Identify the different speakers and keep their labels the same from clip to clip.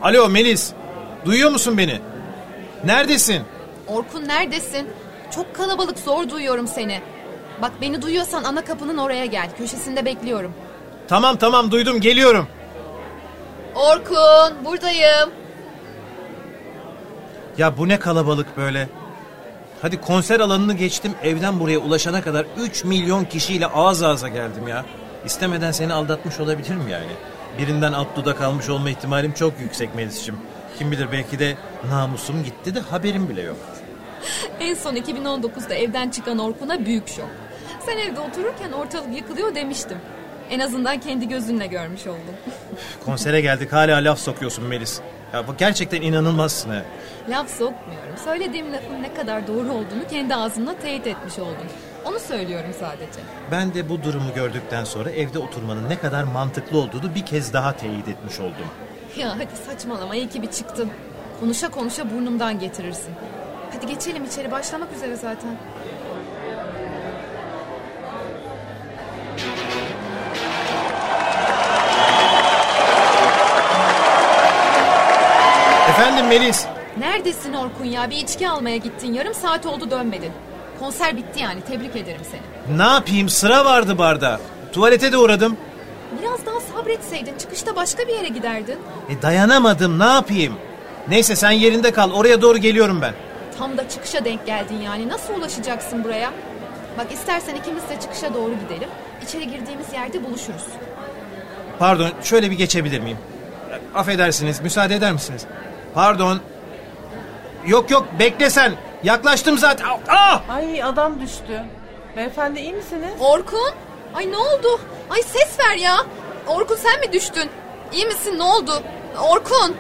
Speaker 1: Alo Melis, duyuyor musun beni? Neredesin?
Speaker 2: Orkun neredesin? Çok kalabalık, zor duyuyorum seni. Bak, beni duyuyorsan ana kapının oraya gel. Köşesinde bekliyorum.
Speaker 1: Tamam duydum, geliyorum.
Speaker 2: Orkun, buradayım.
Speaker 1: Ya bu ne kalabalık böyle. Hadi konser alanını geçtim, evden buraya ulaşana kadar 3 milyon kişiyle ağız ağza geldim ya. İstemeden seni aldatmış olabilirim yani. Birinden alt dudak almış olma ihtimalim çok yüksek Melis'ciğim. Kim bilir, belki de namusum gitti de haberim bile yok.
Speaker 2: En son 2019'da evden çıkan Orkun'a büyük şok. Sen evde otururken ortalık yıkılıyor demiştim. En azından kendi gözünle görmüş oldum.
Speaker 1: Konsere geldik, hala laf sokuyorsun Melis. Ya bu gerçekten inanılmazsın ha.
Speaker 2: Laf sokmuyorum. Söylediğim lafın ne kadar doğru olduğunu kendi ağzımla teyit etmiş oldum. Onu söylüyorum sadece.
Speaker 1: Ben de bu durumu gördükten sonra evde oturmanın ne kadar mantıklı olduğunu bir kez daha teyit etmiş oldum.
Speaker 2: Ya hadi saçmalama, iyi ki bir çıktın. Konuşa konuşa burnumdan getirirsin. Hadi geçelim içeri, başlamak üzere zaten.
Speaker 1: Efendim Melis?
Speaker 2: Neredesin Orkun ya? Bir içki almaya gittin. Yarım saat oldu, dönmedin. Konser bitti yani. Tebrik ederim seni.
Speaker 1: Ne yapayım? Sıra vardı barda. Tuvalete de uğradım.
Speaker 2: Biraz daha sabretseydin. Çıkışta başka bir yere giderdin.
Speaker 1: Dayanamadım. Ne yapayım? Neyse sen yerinde kal. Oraya doğru geliyorum ben.
Speaker 2: Tam da çıkışa denk geldin yani. Nasıl ulaşacaksın buraya? Bak, istersen ikimiz de çıkışa doğru gidelim. İçeri girdiğimiz yerde buluşuruz.
Speaker 1: Pardon, şöyle bir geçebilir miyim? Affedersiniz, müsaade eder misiniz? Pardon. Yok, bekle sen. Yaklaştım zaten.
Speaker 3: Ay, adam düştü. Beyefendi, iyi misiniz?
Speaker 2: Orkun? Ay, ne oldu? Ay, ses ver ya. Orkun, sen mi düştün? İyi misin, ne oldu? Orkun.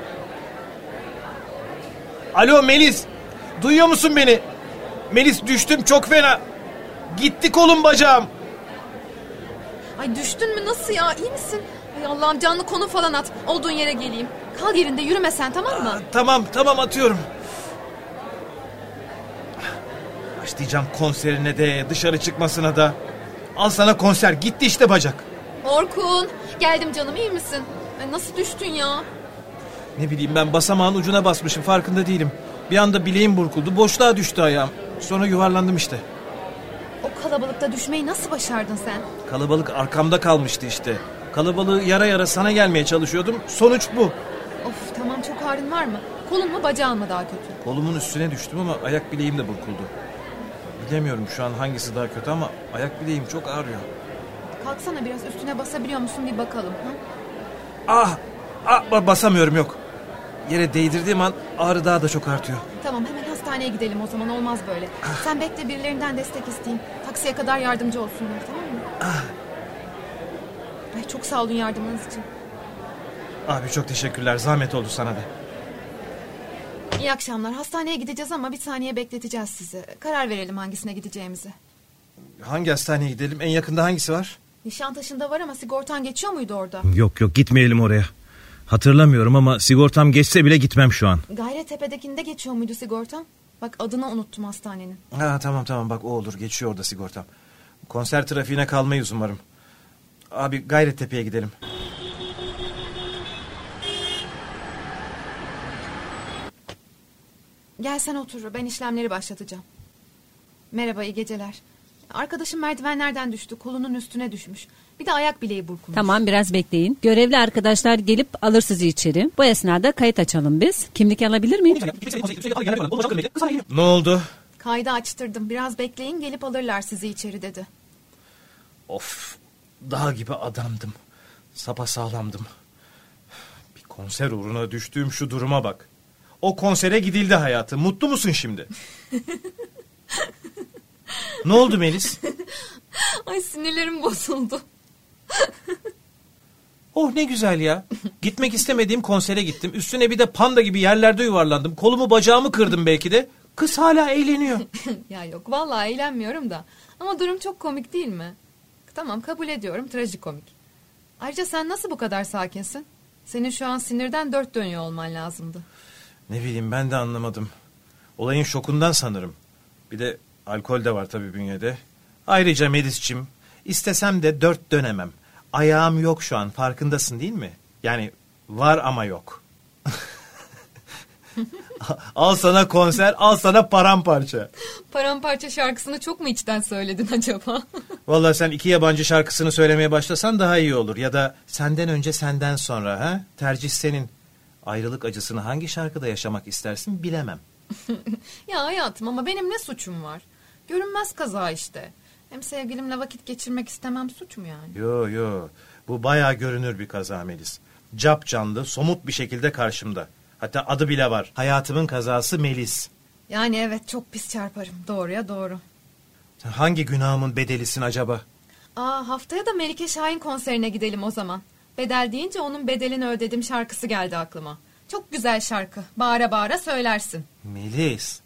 Speaker 1: Alo Melis. Duyuyor musun beni? Melis, düştüm çok fena. Gitti kolum bacağım.
Speaker 2: Ay, düştün mü, nasıl ya? İyi misin? Ay Allah'ım, canlı konu falan at. Olduğun yere geleyim. Kal yerinde, yürüme sen, tamam mı?
Speaker 1: Tamam atıyorum. Başlayacağım konserine de, dışarı çıkmasına da. Al sana konser, gitti işte bacak.
Speaker 2: Orkun, geldim canım, iyi misin? Ay, nasıl düştün ya?
Speaker 1: Ne bileyim ben, basamağın ucuna basmışım, farkında değilim. Bir anda bileğim burkuldu, boşluğa düştü ayağım. Sonra yuvarlandım işte.
Speaker 2: O kalabalıkta düşmeyi nasıl başardın sen?
Speaker 1: Kalabalık arkamda kalmıştı işte. Kalabalığı yara yara sana gelmeye çalışıyordum. Sonuç bu.
Speaker 2: Of, tamam, çok ağrın var mı? Kolun mu, bacağın mı daha kötü?
Speaker 1: Kolumun üstüne düştüm ama ayak bileğim de burkuldu. Bilemiyorum şu an hangisi daha kötü ama ayak bileğim çok ağrıyor.
Speaker 2: Kalksana, biraz üstüne basabiliyor musun bir bakalım. Ha?
Speaker 1: Basamıyorum, yok. Yere değdirdiğim an ağrı daha da çok artıyor.
Speaker 2: Tamam, hemen hastaneye gidelim o zaman, olmaz böyle. Sen bekle, birilerinden destek isteyeyim. Taksiye kadar yardımcı olsunlar, tamam mı? Ay, çok sağ olun yardımınız için.
Speaker 1: Abi çok teşekkürler, zahmet oldu sana da.
Speaker 2: İyi akşamlar. Hastaneye gideceğiz ama bir saniye bekleteceğiz sizi. Karar verelim hangisine gideceğimizi.
Speaker 1: Hangi hastaneye gidelim? En yakında hangisi var?
Speaker 2: Nişantaşı'nda var ama sigortan geçiyor muydu orada?
Speaker 4: Yok, gitmeyelim oraya. Hatırlamıyorum ama sigortam geçse bile gitmem şu an.
Speaker 2: Gayrettepe'dekinde geçiyor muydu sigortan? Bak, adını unuttum hastanenin.
Speaker 1: Tamam bak, o olur, geçiyor orada sigortam. Konser trafiğine kalmayız umarım. Abi Gayrettepe'ye gidelim.
Speaker 2: Gel sen otur, ben işlemleri başlatacağım. Merhaba, iyi geceler. Arkadaşım merdivenlerden düştü, kolunun üstüne düşmüş. Bir de ayak bileği burkulmuş.
Speaker 5: Tamam, biraz bekleyin. Görevli arkadaşlar gelip alır sizi içeri. Bu esnada kayıt açalım biz. Kimlik alabilir miyim?
Speaker 1: Ne oldu?
Speaker 2: Kaydı açtırdım, biraz bekleyin, gelip alırlar sizi içeri dedi.
Speaker 1: Of, dağ gibi adamdım. Sapasağlamdım. Bir konser uğruna düştüğüm şu duruma bak. O konsere gidildi hayatım. Mutlu musun şimdi? Ne oldu Melis?
Speaker 2: Ay, sinirlerim bozuldu.
Speaker 1: Oh, ne güzel ya. Gitmek istemediğim konsere gittim. Üstüne bir de panda gibi yerlerde yuvarlandım. Kolumu bacağımı kırdım belki de. Kız hala eğleniyor.
Speaker 2: Ya yok, vallahi eğlenmiyorum da. Ama durum çok komik değil mi? Tamam, kabul ediyorum, trajikomik. Ayrıca sen nasıl bu kadar sakinsin? Senin şu an sinirden dört dönüyor olman lazımdı.
Speaker 1: Ne bileyim, ben de anlamadım. Olayın şokundan sanırım. Bir de alkol de var tabii bünyede. Ayrıca Melis'ciğim, istesem de dört dönemem. Ayağım yok şu an, farkındasın değil mi? Yani var ama yok. Al sana konser, al sana paramparça.
Speaker 2: Paramparça şarkısını çok mu içten söyledin acaba?
Speaker 1: Vallahi sen 2 yabancı şarkısını söylemeye başlasan daha iyi olur. Ya da senden önce senden sonra. Ha? Tercih senin. Ayrılık acısını hangi şarkıda yaşamak istersin bilemem.
Speaker 2: Ya hayatım ama benim ne suçum var? Görünmez kaza işte. Hem sevgilimle vakit geçirmek istemem suç mu yani?
Speaker 1: Yo. Bu bayağı görünür bir kaza Melis. Cap canlı, somut bir şekilde karşımda. Hatta adı bile var. Hayatımın kazası Melis.
Speaker 2: Yani evet çok pis çarparım. Doğruya doğru.
Speaker 1: Sen hangi günahımın bedelisin acaba?
Speaker 2: Haftaya da Melike Şahin konserine gidelim o zaman. Bedel deyince onun bedelini ödedim şarkısı geldi aklıma. Çok güzel şarkı. Bağıra bağıra söylersin.
Speaker 1: Melis.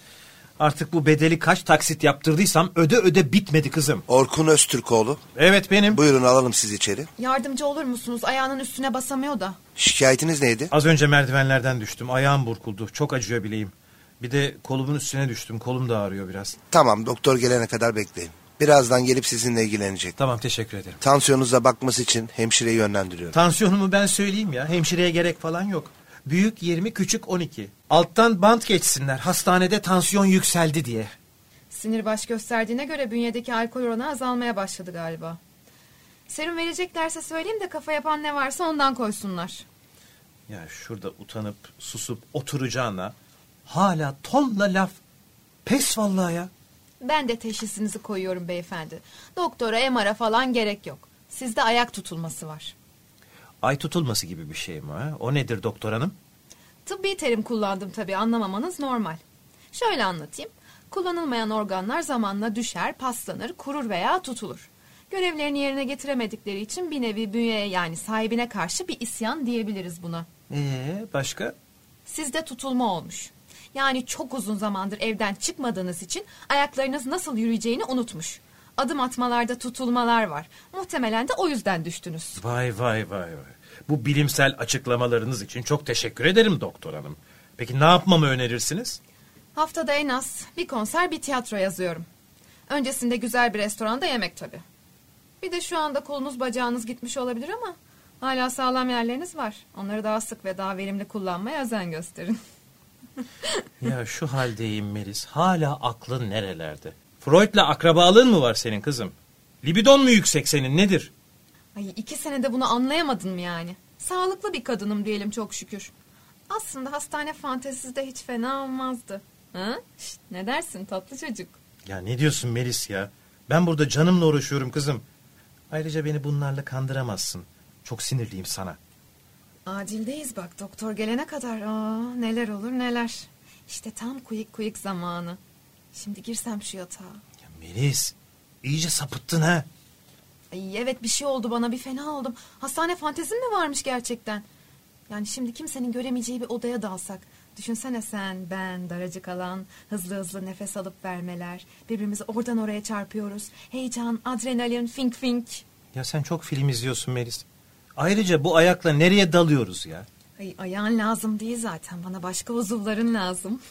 Speaker 1: Artık bu bedeli kaç taksit yaptırdıysam öde bitmedi kızım.
Speaker 6: Orkun Öztürkoğlu.
Speaker 1: Evet benim.
Speaker 6: Buyurun alalım sizi içeri.
Speaker 2: Yardımcı olur musunuz? Ayağının üstüne basamıyor da.
Speaker 6: Şikayetiniz neydi?
Speaker 1: Az önce merdivenlerden düştüm. Ayağım burkuldu. Çok acıyor bileğim. Bir de kolumun üstüne düştüm. Kolum da ağrıyor biraz.
Speaker 6: Tamam, doktor gelene kadar bekleyin. Birazdan gelip sizinle ilgilenecek.
Speaker 1: Tamam, teşekkür ederim.
Speaker 6: Tansiyonunuza bakması için hemşireyi yönlendiriyorum.
Speaker 1: Tansiyonumu ben söyleyeyim ya. Hemşireye gerek falan yok. Büyük 20, küçük 12. Alttan bant geçsinler. Hastanede tansiyon yükseldi diye.
Speaker 2: Sinir baş gösterdiğine göre bünyedeki alkol oranı azalmaya başladı galiba. Serum vereceklerse söyleyeyim de kafa yapan ne varsa ondan koysunlar.
Speaker 1: Ya şurada utanıp susup oturacağına hala tonla laf. Pes vallahi ya.
Speaker 2: Ben de teşhisinizi koyuyorum beyefendi. Doktora, MR'a falan gerek yok. Sizde ayak tutulması var.
Speaker 1: Ay tutulması gibi bir şey mi ha? O nedir doktor hanım?
Speaker 2: Tıbbi terim kullandım tabii, anlamamanız normal. Şöyle anlatayım. Kullanılmayan organlar zamanla düşer, paslanır, kurur veya tutulur. Görevlerini yerine getiremedikleri için bir nevi bünyeye yani sahibine karşı bir isyan diyebiliriz buna.
Speaker 1: Başka?
Speaker 2: Sizde tutulma olmuş. Yani çok uzun zamandır evden çıkmadığınız için ayaklarınız nasıl yürüyeceğini unutmuş. Adım atmalarda tutulmalar var. Muhtemelen de o yüzden düştünüz.
Speaker 1: Vay. Bu bilimsel açıklamalarınız için çok teşekkür ederim doktor hanım. Peki ne yapmamı önerirsiniz?
Speaker 2: Haftada en az bir konser, bir tiyatro yazıyorum. Öncesinde güzel bir restoranda yemek tabii. Bir de şu anda kolunuz bacağınız gitmiş olabilir ama hala sağlam yerleriniz var. Onları daha sık ve daha verimli kullanmaya özen gösterin.
Speaker 1: Ya şu haldeyim Melis. Hala aklın nerelerde? Freud'la akrabalığın mı var senin kızım? Libidon mu yüksek senin, nedir?
Speaker 2: Ay 2 senede bunu anlayamadın mı yani? Sağlıklı bir kadınım diyelim çok şükür. Aslında hastane fantezisi de hiç fena olmazdı. Ha? Şişt, ne dersin tatlı çocuk?
Speaker 1: Ya ne diyorsun Melis ya? Ben burada canımla uğraşıyorum kızım. Ayrıca beni bunlarla kandıramazsın. Çok sinirliyim sana.
Speaker 2: Acildeyiz bak, doktor gelene kadar. Neler olur neler. İşte tam kuyuk zamanı. Şimdi girsem şu yatağa.
Speaker 1: Ya Melis, iyice sapıttın ha.
Speaker 2: Ay evet, bir şey oldu bana, bir fena oldum. Hastane fantezim mi varmış gerçekten? Yani şimdi kimsenin göremeyeceği bir odaya dalsak. Düşünsene sen, ben, daracık alan, hızlı nefes alıp vermeler. Birbirimizi oradan oraya çarpıyoruz. Heyecan, adrenalin, fink.
Speaker 1: Ya sen çok film izliyorsun Melis. Ayrıca bu ayakla nereye dalıyoruz ya?
Speaker 2: Ay, ayağın lazım değil zaten. Bana başka uzuvların lazım.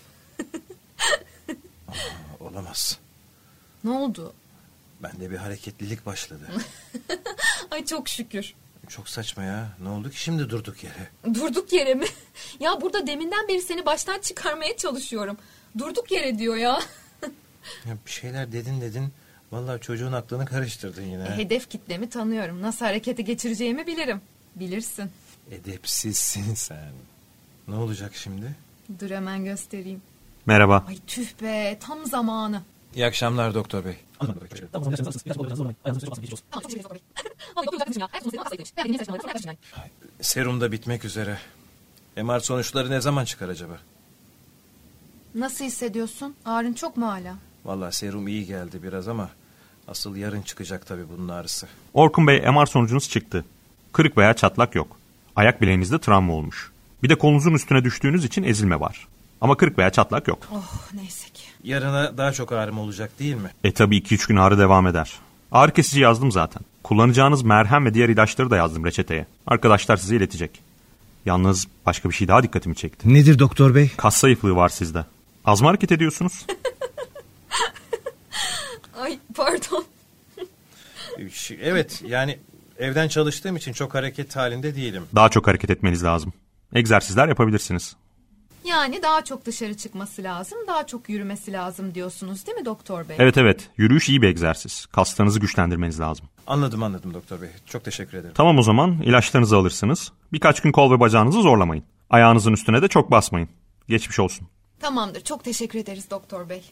Speaker 1: Olamaz.
Speaker 2: Ne oldu?
Speaker 1: Bende bir hareketlilik başladı.
Speaker 2: Ay çok şükür.
Speaker 1: Çok saçma ya. Ne oldu ki şimdi durduk yere?
Speaker 2: Durduk yere mi? Ya burada deminden beri seni baştan çıkarmaya çalışıyorum. Durduk yere diyor ya.
Speaker 1: Ya bir şeyler dedin. Vallahi çocuğun aklını karıştırdın yine.
Speaker 2: Hedef kitlemi tanıyorum. Nasıl harekete geçireceğimi bilirim. Bilirsin.
Speaker 1: Edepsizsin sen. Ne olacak şimdi?
Speaker 2: Dur hemen göstereyim.
Speaker 7: Merhaba.
Speaker 2: Ay tüh be, tam zamanı.
Speaker 1: İyi akşamlar doktor bey. Serum da bitmek üzere. MR sonuçları ne zaman çıkar acaba?
Speaker 2: Nasıl hissediyorsun? Ağrın çok mu hala?
Speaker 1: Vallahi serum iyi geldi biraz ama asıl yarın çıkacak tabii bunun ağrısı.
Speaker 7: Orkun Bey, MR sonucunuz çıktı. Kırık veya çatlak yok. Ayak bileğinizde travma olmuş. Bir de kolunuzun üstüne düştüğünüz için ezilme var. Ama kırık veya çatlak yok.
Speaker 2: Oh neyse ki.
Speaker 1: Yarına daha çok ağrım olacak değil mi?
Speaker 7: Tabii 2-3 gün ağrı devam eder. Ağrı kesici yazdım zaten. Kullanacağınız merhem ve diğer ilaçları da yazdım reçeteye. Arkadaşlar size iletecek. Yalnız başka bir şey daha dikkatimi çekti.
Speaker 4: Nedir doktor bey?
Speaker 7: Kas zayıflığı var sizde. Az mı hareket ediyorsunuz?
Speaker 2: Ay pardon.
Speaker 1: Evet, yani evden çalıştığım için çok hareket halinde değilim.
Speaker 7: Daha çok hareket etmeniz lazım. Egzersizler yapabilirsiniz.
Speaker 2: Yani daha çok dışarı çıkması lazım, daha çok yürümesi lazım diyorsunuz değil mi doktor bey?
Speaker 7: Evet. Yürüyüş iyi bir egzersiz. Kaslarınızı güçlendirmeniz lazım.
Speaker 1: Anladım doktor bey. Çok teşekkür ederim.
Speaker 7: Tamam o zaman ilaçlarınızı alırsınız. Birkaç gün kol ve bacağınızı zorlamayın. Ayağınızın üstüne de çok basmayın. Geçmiş olsun.
Speaker 2: Tamamdır, çok teşekkür ederiz doktor bey.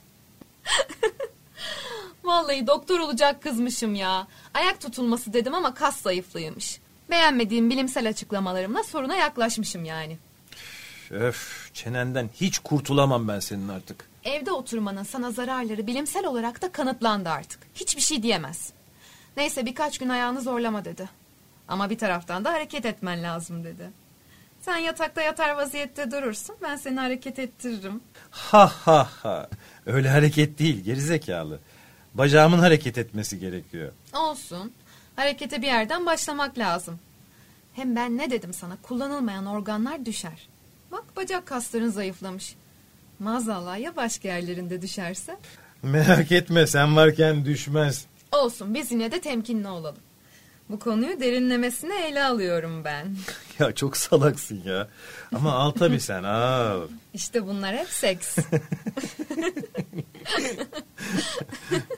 Speaker 2: Vallahi doktor olacak kızmışım ya. Ayak tutulması dedim ama kas zayıflığıymış. Beğenmediğim bilimsel açıklamalarımla soruna yaklaşmışım yani.
Speaker 1: Öf, çenenden hiç kurtulamam ben senin artık.
Speaker 2: Evde oturmanın sana zararları bilimsel olarak da kanıtlandı artık. Hiçbir şey diyemez. Neyse birkaç gün ayağını zorlama dedi. Ama bir taraftan da hareket etmen lazım dedi. Sen yatakta yatar vaziyette durursun, ben seni hareket ettiririm.
Speaker 1: Ha. Öyle hareket değil, gerizekalı. Bacağımın hareket etmesi gerekiyor.
Speaker 2: Olsun. Harekete bir yerden başlamak lazım. Hem ben ne dedim sana? Kullanılmayan organlar düşer. Bak bacak kasların zayıflamış. Maazallah ya başka yerlerinde düşerse?
Speaker 1: Merak etme, sen varken düşmez.
Speaker 2: Olsun, biz yine de temkinli olalım. Bu konuyu derinlemesine ele alıyorum ben.
Speaker 1: Ya çok salaksın ya. Ama al tabii sen, al.
Speaker 2: İşte bunlar hep seks.